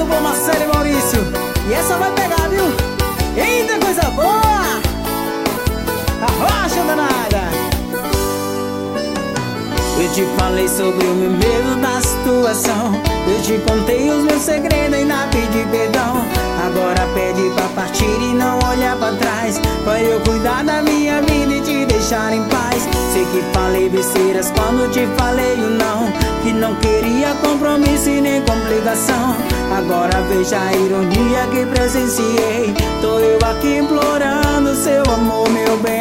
por Marcelo e Maurício. E essa vai pegar, viu? Eita, coisa boa! Arrocha danada! Eu te falei sobre o meu medo da situação. Eu te contei os meus segredos e ainda pedi perdão. Agora pede pra partir e não olhar pra trás, pra eu cuidar da minha vida e te deixar em paz. Sei que falei besteiras quando te falei o não, que não queria compromisso e nem complicação. Agora veja a ironia que presenciei. Tô eu aqui implorando seu amor, meu bem.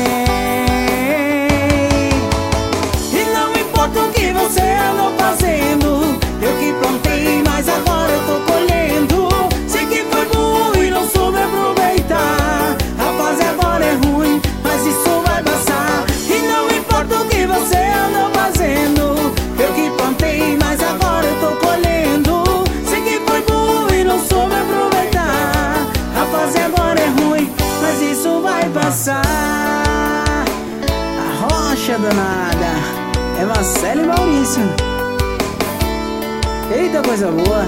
O que você andou fazendo? Eu que plantei, mas agora eu tô colhendo. Sei que foi burro e não soube aproveitar. A fase agora é ruim, mas isso vai passar. E não importa o que você andou fazendo. Eu que plantei, mas agora eu tô colhendo. Sei que foi burro e não soube aproveitar. A fase agora é ruim, mas isso vai passar. A rocha danada é Marcelo e Maurício. Eita, coisa boa!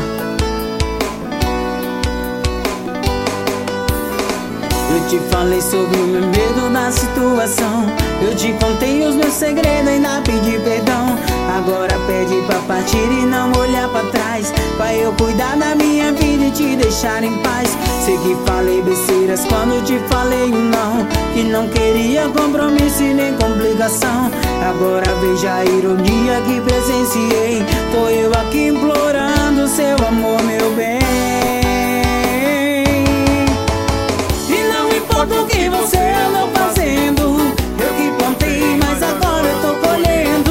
Eu te falei sobre o meu medo da situação. Eu te contei os meus segredos, ainda pedi perdão. Agora pede pra partir e não olhar pra trás, pra eu cuidar da minha vida e te deixar em paz. Sei que falei besteiras quando te falei o não, que não queria compromisso e nem complicação. Agora veja a ironia que presenciei. Tô eu aqui implorando seu amor, meu bem. E não importa o que você andou fazendo. Eu que plantei, mas agora eu tô colhendo.